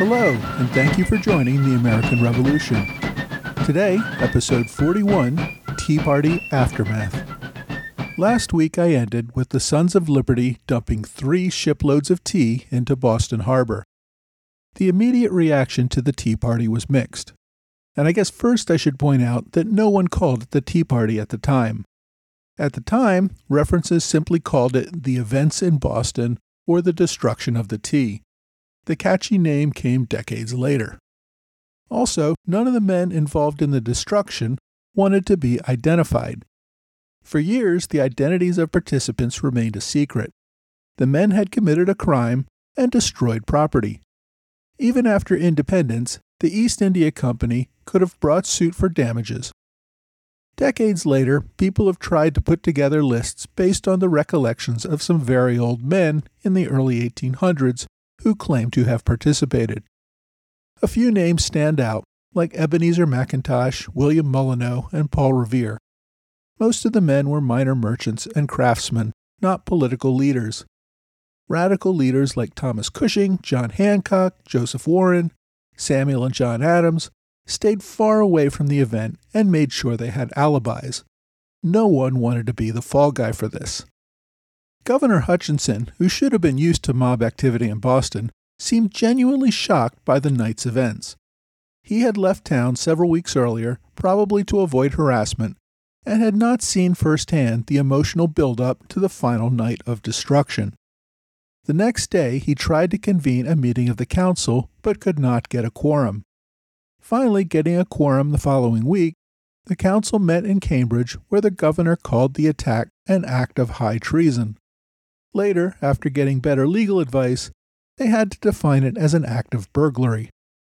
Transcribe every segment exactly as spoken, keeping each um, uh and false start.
Hello, and thank you for joining the American Revolution. Today, episode forty-one, Tea Party Aftermath. Last week I ended with the Sons of Liberty dumping three shiploads of tea into Boston Harbor. The immediate reaction to the Tea Party was mixed. And I guess first I should point out that no one called it the Tea Party at the time. At the time, references simply called it the events in Boston or the destruction of the tea. The catchy name came decades later. Also, none of the men involved in the destruction wanted to be identified. For years, the identities of participants remained a secret. The men had committed a crime and destroyed property. Even after independence, the East India Company could have brought suit for damages. Decades later, people have tried to put together lists based on the recollections of some very old men in the early eighteen hundreds who claim to have participated. A few names stand out, like Ebenezer McIntosh, William Molyneux, and Paul Revere. Most of the men were minor merchants and craftsmen, not political leaders. Radical leaders like Thomas Cushing, John Hancock, Joseph Warren, Samuel and John Adams stayed far away from the event and made sure they had alibis. No one wanted to be the fall guy for this. Governor Hutchinson, who should have been used to mob activity in Boston, seemed genuinely shocked by the night's events. He had left town several weeks earlier, probably to avoid harassment, and had not seen firsthand the emotional build-up to the final night of destruction. The next day, he tried to convene a meeting of the council, but could not get a quorum. Finally, getting a quorum the following week, the council met in Cambridge, where the governor called the attack an act of high treason. Later, after getting better legal advice, they had to define it as an act of burglary.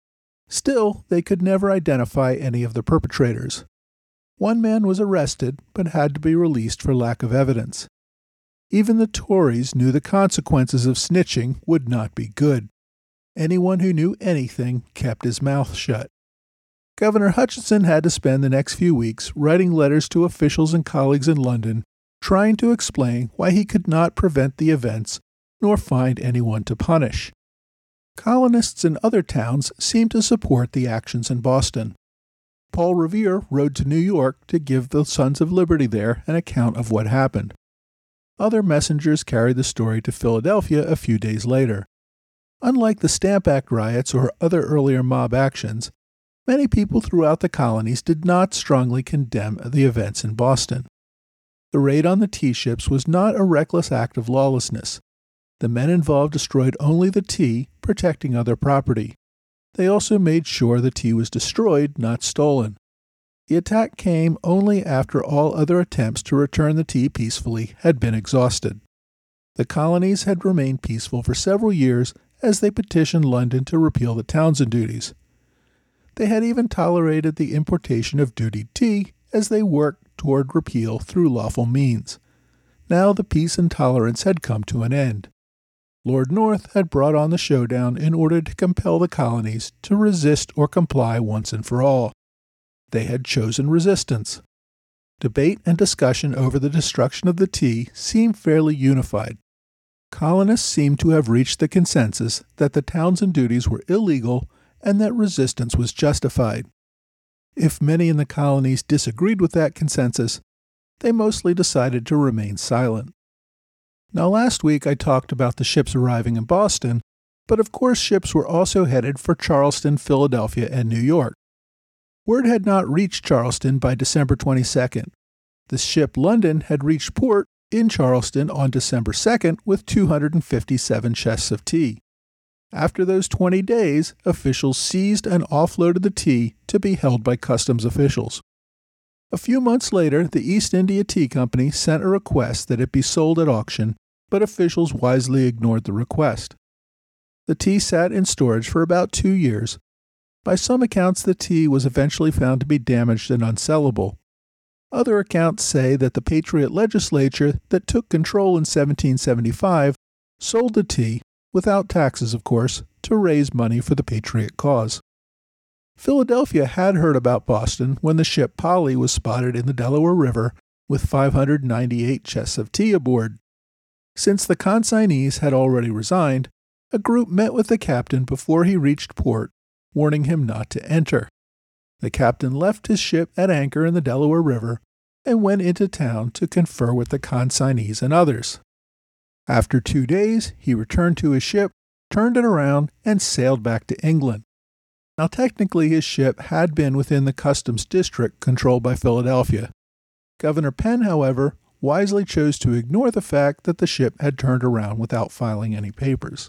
Still, they could never identify any of the perpetrators. One man was arrested, but had to be released for lack of evidence. Even the Tories knew the consequences of snitching would not be good. Anyone who knew anything kept his mouth shut. Governor Hutchinson had to spend the next few weeks writing letters to officials and colleagues in London, trying to explain why he could not prevent the events nor find anyone to punish. Colonists in other towns seemed to support the actions in Boston. Paul Revere rode to New York to give the Sons of Liberty there an account of what happened. Other messengers carried the story to Philadelphia a few days later. Unlike the Stamp Act riots or other earlier mob actions, many people throughout the colonies did not strongly condemn the events in Boston. The raid on the tea ships was not a reckless act of lawlessness. The men involved destroyed only the tea, protecting other property. They also made sure the tea was destroyed, not stolen. The attack came only after all other attempts to return the tea peacefully had been exhausted. The colonies had remained peaceful for several years as they petitioned London to repeal the Townshend duties. They had even tolerated the importation of duty tea as they worked toward repeal through lawful means. Now the peace and tolerance had come to an end. Lord North had brought on the showdown in order to compel the colonies to resist or comply once and for all. They had chosen resistance. Debate and discussion over the destruction of the tea seemed fairly unified. Colonists seemed to have reached the consensus that the Townshend duties were illegal and that resistance was justified. If many in the colonies disagreed with that consensus, they mostly decided to remain silent. Now, last week I talked about the ships arriving in Boston, but of course ships were also headed for Charleston, Philadelphia, and New York. Word had not reached Charleston by December twenty-second. The ship London had reached port in Charleston on December second with two hundred fifty-seven chests of tea. After those twenty days, officials seized and offloaded the tea to be held by customs officials. A few months later, the East India Tea Company sent a request that it be sold at auction, but officials wisely ignored the request. The tea sat in storage for about two years. By some accounts, the tea was eventually found to be damaged and unsellable. Other accounts say that the Patriot legislature that took control in seventeen seventy-five sold the tea, without taxes of course, to raise money for the Patriot cause. Philadelphia had heard about Boston when the ship Polly was spotted in the Delaware River with five hundred ninety-eight chests of tea aboard. Since the consignees had already resigned, a group met with the captain before he reached port, warning him not to enter. The captain left his ship at anchor in the Delaware River and went into town to confer with the consignees and others. After two days, he returned to his ship, turned it around, and sailed back to England. Now, technically, his ship had been within the customs district controlled by Philadelphia. Governor Penn, however, wisely chose to ignore the fact that the ship had turned around without filing any papers.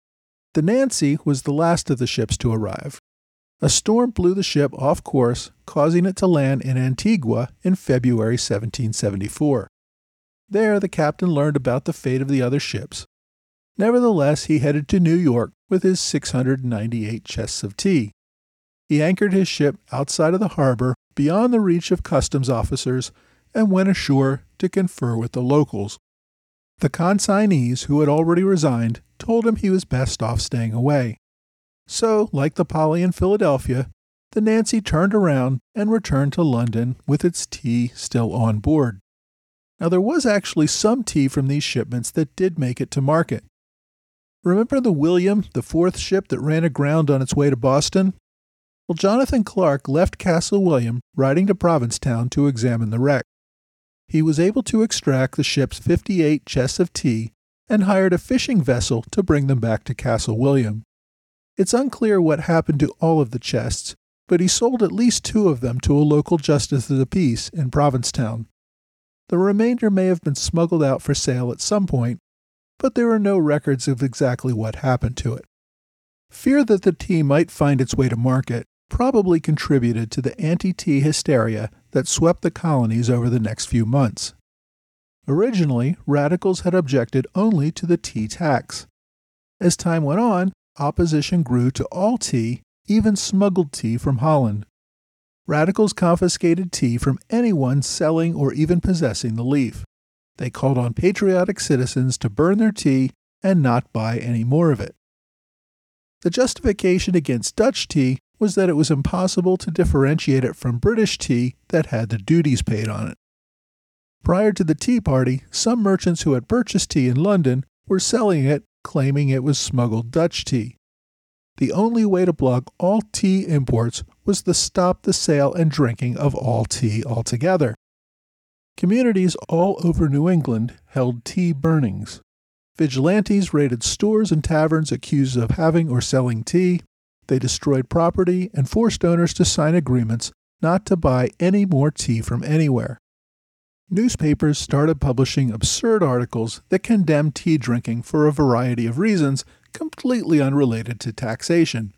The Nancy was the last of the ships to arrive. A storm blew the ship off course, causing it to land in Antigua in February seventeen seventy-four. There, the captain learned about the fate of the other ships. Nevertheless, he headed to New York with his six hundred ninety-eight chests of tea. He anchored his ship outside of the harbor, beyond the reach of customs officers, and went ashore to confer with the locals. The consignees, who had already resigned, told him he was best off staying away. So, like the Polly in Philadelphia, the Nancy turned around and returned to London with its tea still on board. Now, there was actually some tea from these shipments that did make it to market. Remember the William, the fourth ship that ran aground on its way to Boston? Well, Jonathan Clark left Castle William, riding to Provincetown to examine the wreck. He was able to extract the ship's fifty-eight chests of tea and hired a fishing vessel to bring them back to Castle William. It's unclear what happened to all of the chests, but he sold at least two of them to a local justice of the peace in Provincetown. The remainder may have been smuggled out for sale at some point, but there are no records of exactly what happened to it. Fear that the tea might find its way to market probably contributed to the anti-tea hysteria that swept the colonies over the next few months. Originally, radicals had objected only to the tea tax. As time went on, opposition grew to all tea, even smuggled tea from Holland. Radicals confiscated tea from anyone selling or even possessing the leaf. They called on patriotic citizens to burn their tea and not buy any more of it. The justification against Dutch tea was that it was impossible to differentiate it from British tea that had the duties paid on it. Prior to the Tea Party, some merchants who had purchased tea in London were selling it, claiming it was smuggled Dutch tea. The only way to block all tea imports was to stop the sale and drinking of all tea altogether. Communities all over New England held tea burnings. Vigilantes raided stores and taverns accused of having or selling tea. They destroyed property and forced owners to sign agreements not to buy any more tea from anywhere. Newspapers started publishing absurd articles that condemned tea drinking for a variety of reasons completely unrelated to taxation.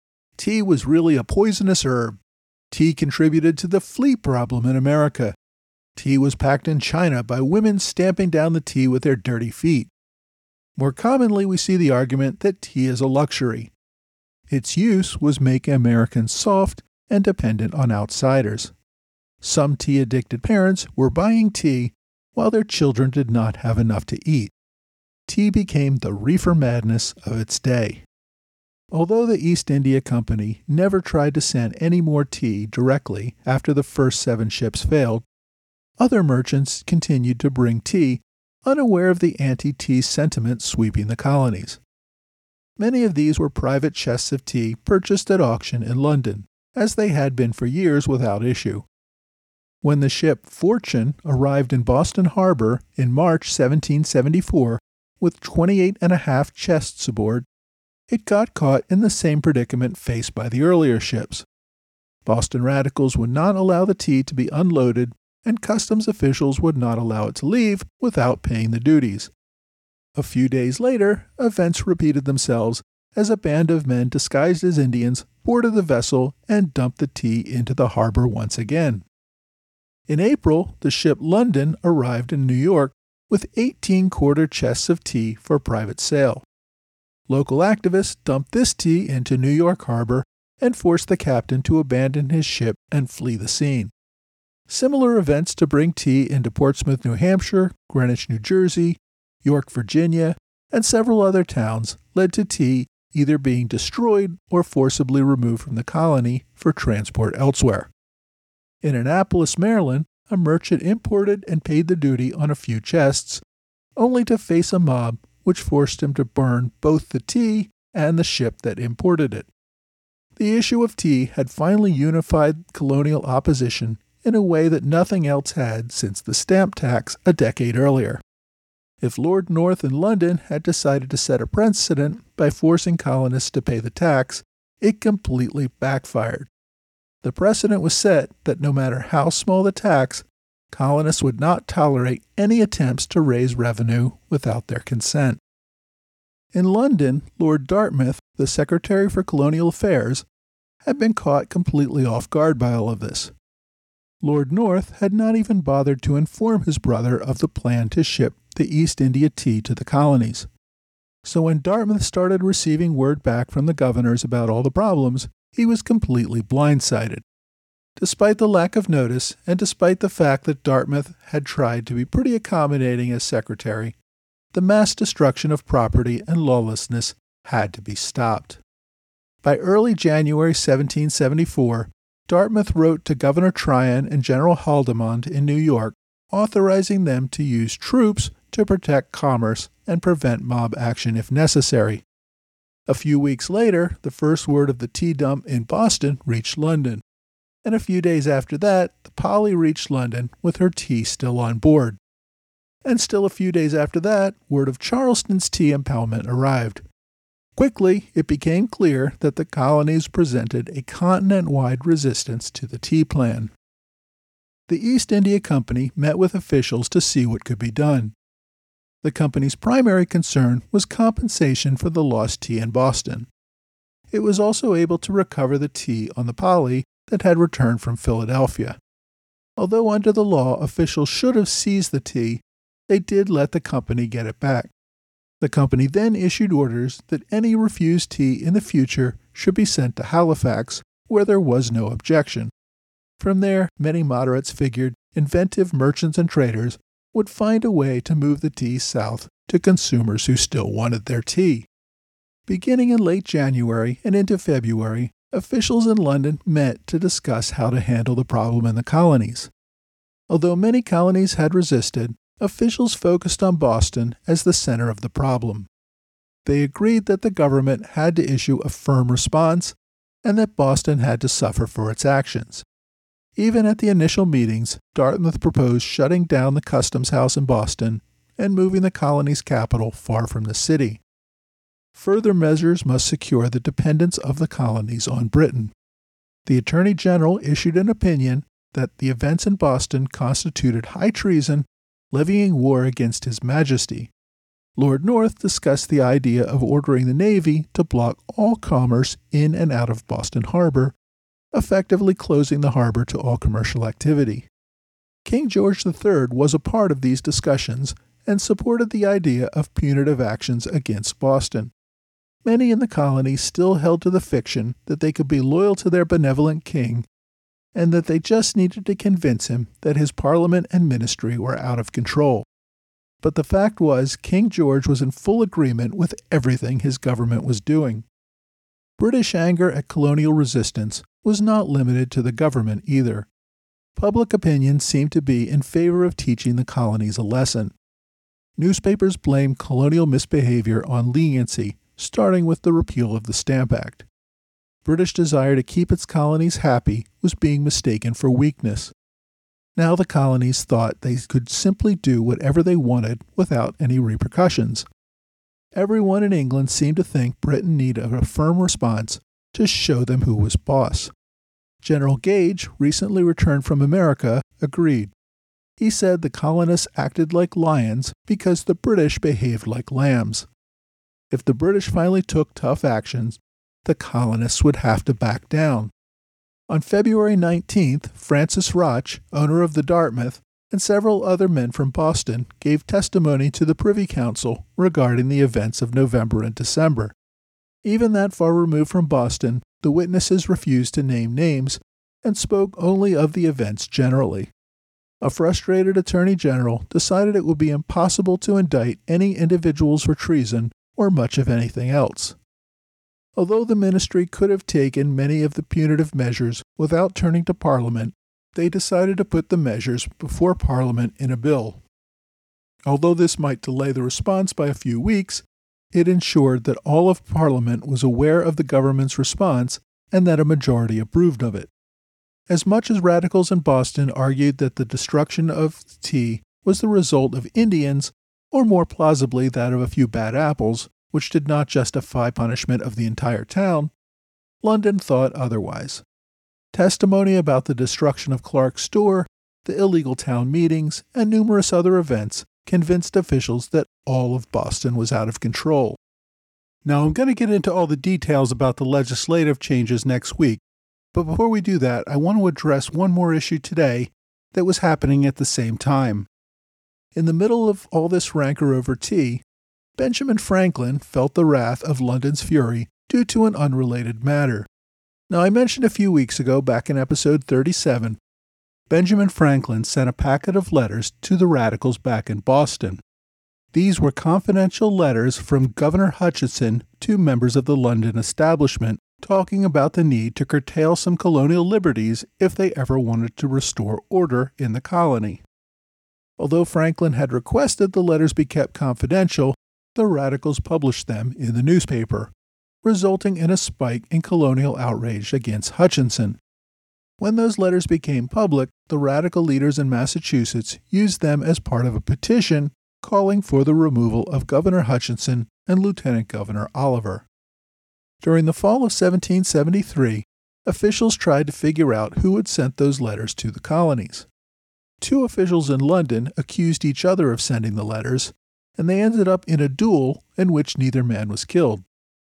Tea was really a poisonous herb. Tea contributed to the flea problem in America. Tea was packed in China by women stamping down the tea with their dirty feet. More commonly, we see the argument that tea is a luxury. Its use was making Americans soft and dependent on outsiders. Some tea-addicted parents were buying tea while their children did not have enough to eat. Tea became the reefer madness of its day. Although the East India Company never tried to send any more tea directly after the first seven ships failed, other merchants continued to bring tea, unaware of the anti-tea sentiment sweeping the colonies. Many of these were private chests of tea purchased at auction in London, as they had been for years without issue. When the ship Fortune arrived in Boston Harbor in March seventeen seventy-four with twenty-eight and a half chests aboard, it got caught in the same predicament faced by the earlier ships. Boston radicals would not allow the tea to be unloaded, and customs officials would not allow it to leave without paying the duties. A few days later, events repeated themselves as a band of men disguised as Indians boarded the vessel and dumped the tea into the harbor once again. In April, the ship London arrived in New York with eighteen quarter chests of tea for private sale. Local activists dumped this tea into New York Harbor and forced the captain to abandon his ship and flee the scene. Similar events to bring tea into Portsmouth, New Hampshire, Greenwich, New Jersey, York, Virginia, and several other towns led to tea either being destroyed or forcibly removed from the colony for transport elsewhere. In Annapolis, Maryland, a merchant imported and paid the duty on a few chests, only to face a mob which forced him to burn both the tea and the ship that imported it. The issue of tea had finally unified colonial opposition in a way that nothing else had since the stamp tax a decade earlier. If Lord North in London had decided to set a precedent by forcing colonists to pay the tax, it completely backfired. The precedent was set that no matter how small the tax, colonists would not tolerate any attempts to raise revenue without their consent. In London, Lord Dartmouth, the Secretary for Colonial Affairs, had been caught completely off guard by all of this. Lord North had not even bothered to inform his brother of the plan to ship the East India tea to the colonies. So when Dartmouth started receiving word back from the governors about all the problems, he was completely blindsided. Despite the lack of notice, and despite the fact that Dartmouth had tried to be pretty accommodating as secretary, the mass destruction of property and lawlessness had to be stopped. By early January seventeen seventy-four, Dartmouth wrote to Governor Tryon and General Haldimand in New York, authorizing them to use troops to protect commerce and prevent mob action if necessary. A few weeks later, the first word of the tea dump in Boston reached London, and a few days after that, the Polly reached London with her tea still on board. And still a few days after that, word of Charleston's tea impoundment arrived. Quickly, it became clear that the colonies presented a continent-wide resistance to the tea plan. The East India Company met with officials to see what could be done. The company's primary concern was compensation for the lost tea in Boston. It was also able to recover the tea on the Polly that had returned from Philadelphia. Although under the law officials should have seized the tea, they did let the company get it back. The company then issued orders that any refused tea in the future should be sent to Halifax, where there was no objection. From there, many moderates figured inventive merchants and traders would find a way to move the tea south to consumers who still wanted their tea. Beginning in late January and into February, officials in London met to discuss how to handle the problem in the colonies. Although many colonies had resisted, officials focused on Boston as the center of the problem. They agreed that the government had to issue a firm response and that Boston had to suffer for its actions. Even at the initial meetings, Dartmouth proposed shutting down the customs house in Boston and moving the colony's capital far from the city. Further measures must secure the dependence of the colonies on Britain. The Attorney General issued an opinion that the events in Boston constituted high treason, levying war against His Majesty. Lord North discussed the idea of ordering the Navy to block all commerce in and out of Boston Harbor, effectively closing the harbor to all commercial activity. King George the Third was a part of these discussions and supported the idea of punitive actions against Boston. Many in the colonies still held to the fiction that they could be loyal to their benevolent king and that they just needed to convince him that his parliament and ministry were out of control. But the fact was, King George was in full agreement with everything his government was doing. British anger at colonial resistance was not limited to the government either. Public opinion seemed to be in favor of teaching the colonies a lesson. Newspapers blamed colonial misbehavior on leniency, starting with the repeal of the Stamp Act. British desire to keep its colonies happy was being mistaken for weakness. Now the colonies thought they could simply do whatever they wanted without any repercussions. Everyone in England seemed to think Britain needed a firm response to show them who was boss. General Gage, recently returned from America, agreed. He said the colonists acted like lions because the British behaved like lambs. If the British finally took tough actions, the colonists would have to back down. On February nineteenth, Francis Roch, owner of the Dartmouth, and several other men from Boston gave testimony to the Privy Council regarding the events of November and December. Even that far removed from Boston, the witnesses refused to name names and spoke only of the events generally. A frustrated Attorney General decided it would be impossible to indict any individuals for treason or much of anything else. Although the ministry could have taken many of the punitive measures without turning to Parliament, they decided to put the measures before Parliament in a bill. Although this might delay the response by a few weeks, it ensured that all of Parliament was aware of the government's response and that a majority approved of it. As much as radicals in Boston argued that the destruction of the tea was the result of Indians, or more plausibly that of a few bad apples, which did not justify punishment of the entire town, London thought otherwise. Testimony about the destruction of Clark's store, the illegal town meetings, and numerous other events convinced officials that all of Boston was out of control. Now, I'm going to get into all the details about the legislative changes next week, but before we do that, I want to address one more issue today that was happening at the same time. In the middle of all this rancor over tea, Benjamin Franklin felt the wrath of London's fury due to an unrelated matter. Now, I mentioned a few weeks ago, back in episode thirty-seven, Benjamin Franklin sent a packet of letters to the radicals back in Boston. These were confidential letters from Governor Hutchinson to members of the London establishment, talking about the need to curtail some colonial liberties if they ever wanted to restore order in the colony. Although Franklin had requested the letters be kept confidential, the radicals published them in the newspaper, resulting in a spike in colonial outrage against Hutchinson. When those letters became public, the radical leaders in Massachusetts used them as part of a petition calling for the removal of Governor Hutchinson and Lieutenant Governor Oliver. During the fall of seventeen seventy-three, officials tried to figure out who had sent those letters to the colonies. Two officials in London accused each other of sending the letters, and they ended up in a duel in which neither man was killed.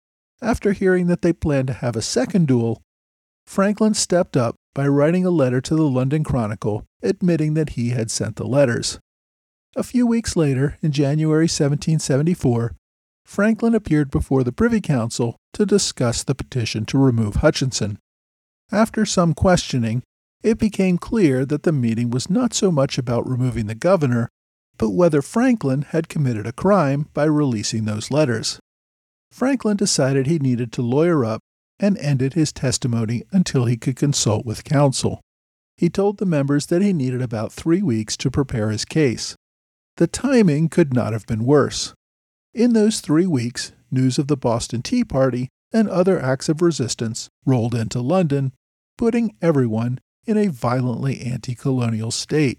After hearing that they planned to have a second duel, Franklin stepped up by writing a letter to the London Chronicle admitting that he had sent the letters. A few weeks later, in January seventeen seventy-four, Franklin appeared before the Privy Council to discuss the petition to remove Hutchinson. After some questioning, it became clear that the meeting was not so much about removing the governor, but whether Franklin had committed a crime by releasing those letters. Franklin decided he needed to lawyer up and ended his testimony until he could consult with counsel. He told the members that he needed about three weeks to prepare his case. The timing could not have been worse. In those three weeks, news of the Boston Tea Party and other acts of resistance rolled into London, putting everyone in a violently anti-colonial state.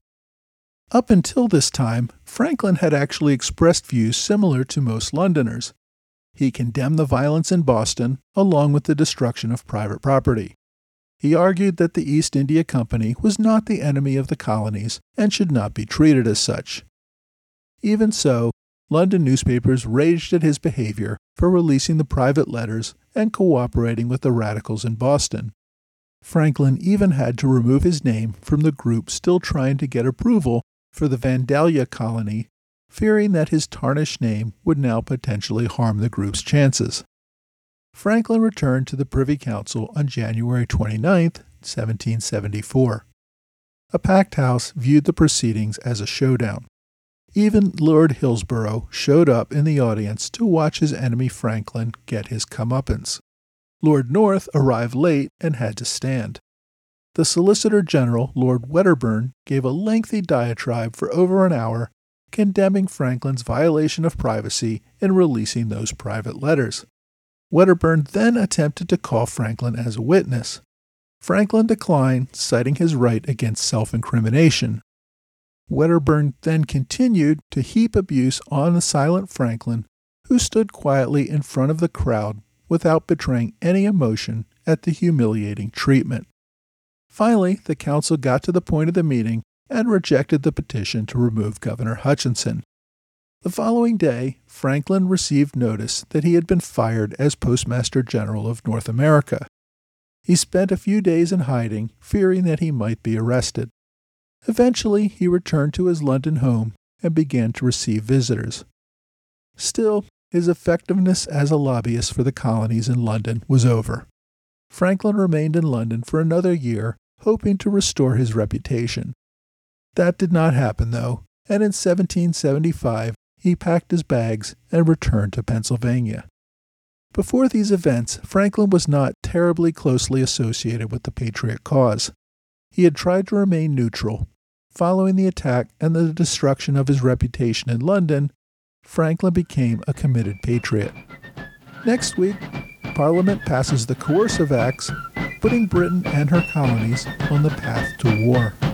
Up until this time, Franklin had actually expressed views similar to most Londoners. He condemned the violence in Boston, along with the destruction of private property. He argued that the East India Company was not the enemy of the colonies and should not be treated as such. Even so, London newspapers raged at his behavior for releasing the private letters and cooperating with the radicals in Boston. Franklin even had to remove his name from the group still trying to get approval for the Vandalia colony, fearing that his tarnished name would now potentially harm the group's chances. Franklin returned to the Privy Council on January twenty-ninth, seventeen seventy-four. A packed house viewed the proceedings as a showdown. Even Lord Hillsborough showed up in the audience to watch his enemy Franklin get his comeuppance. Lord North arrived late and had to stand. The Solicitor General, Lord Wedderburn, gave a lengthy diatribe for over an hour, condemning Franklin's violation of privacy in releasing those private letters. Wedderburn then attempted to call Franklin as a witness. Franklin declined, citing his right against self-incrimination. Wedderburn then continued to heap abuse on the silent Franklin, who stood quietly in front of the crowd without betraying any emotion at the humiliating treatment. Finally, the council got to the point of the meeting and rejected the petition to remove Governor Hutchinson. The following day, Franklin received notice that he had been fired as Postmaster General of North America. He spent a few days in hiding, fearing that he might be arrested. Eventually, he returned to his London home and began to receive visitors. Still, his effectiveness as a lobbyist for the colonies in London was over. Franklin remained in London for another year, hoping to restore his reputation. That did not happen, though, and in seventeen seventy-five, he packed his bags and returned to Pennsylvania. Before these events, Franklin was not terribly closely associated with the Patriot cause. He had tried to remain neutral, Following the attack and the destruction of his reputation in London, Franklin became a committed patriot. Next week, Parliament passes the Coercive Acts, putting Britain and her colonies on the path to war.